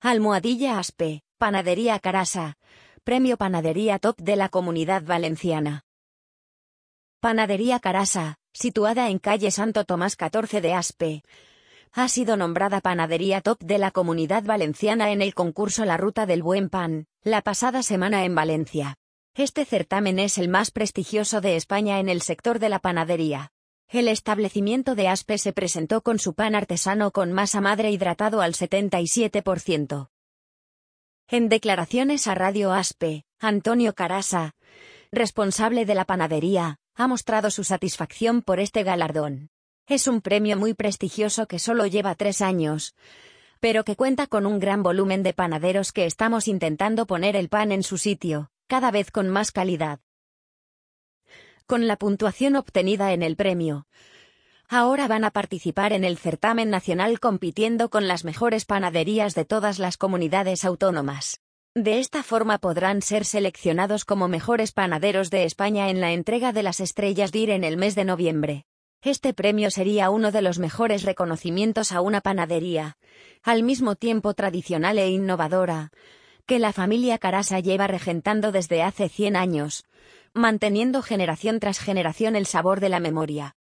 Almohadilla Aspe, Panadería Carasa. Premio Panadería Top de la Comunidad Valenciana. Panadería Carasa, situada en calle Santo Tomás 14 de Aspe, ha sido nombrada Panadería Top de la Comunidad Valenciana en el concurso La Ruta del Buen Pan, la pasada semana en Valencia. Este certamen es el más prestigioso de España en el sector de la panadería. El establecimiento de Aspe se presentó con su pan artesano con masa madre hidratado al 77%. En declaraciones a Radio Aspe, Antonio Carasa, responsable de la panadería, ha mostrado su satisfacción por este galardón. Es un premio muy prestigioso que solo lleva 3 años, pero que cuenta con un gran volumen de panaderos que estamos intentando poner el pan en su sitio, cada vez con más calidad. Con la puntuación obtenida en el premio, ahora van a participar en el certamen nacional compitiendo con las mejores panaderías de todas las comunidades autónomas. De esta forma podrán ser seleccionados como mejores panaderos de España en la entrega de las estrellas DIR en el mes de noviembre. Este premio sería uno de los mejores reconocimientos a una panadería, al mismo tiempo tradicional e innovadora, que la familia Carasa lleva regentando desde hace 100 años, manteniendo generación tras generación el sabor de la memoria.